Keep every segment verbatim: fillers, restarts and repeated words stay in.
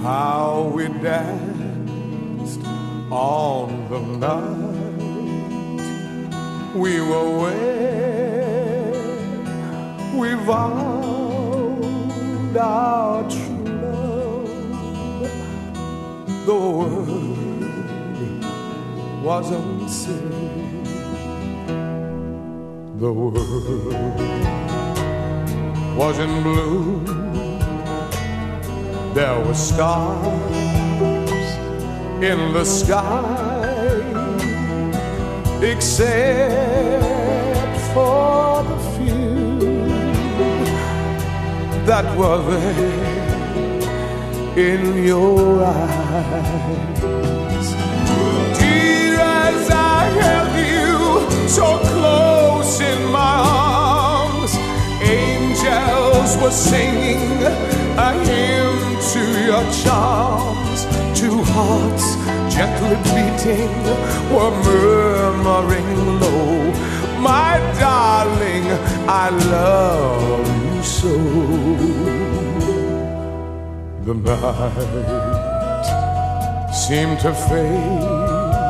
how we danced on the night we were wed. We vowed our true love. The word was unsaid. The world was in bloom. There were stars in the sky, except for the few that were there in your eyes. Dear, as I held you so close in my arms, angels were singing a hymn to your charms. Two hearts gently beating were murmuring low, my darling, I love you so. The night seemed to fade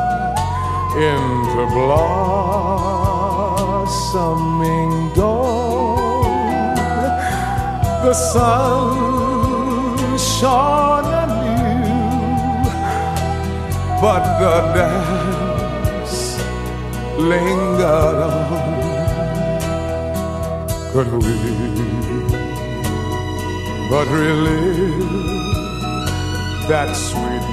into blossoming dawn. The sun shone anew, but the dance lingered on. Could we but relive that sweet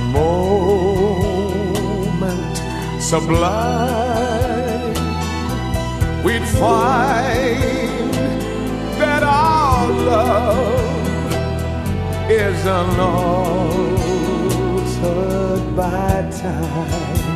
moment sublime, we'd find that our love is unaltered by time.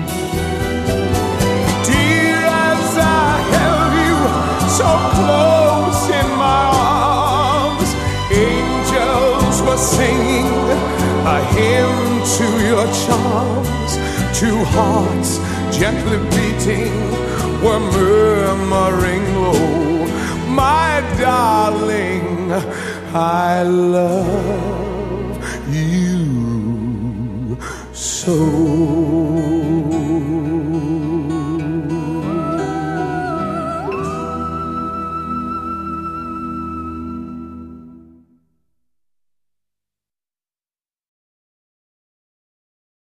Dear, as I held you so close in my arms, angels were singing a hymn to your charms. Two hearts gently beating were murmuring low, my darling, I love you so.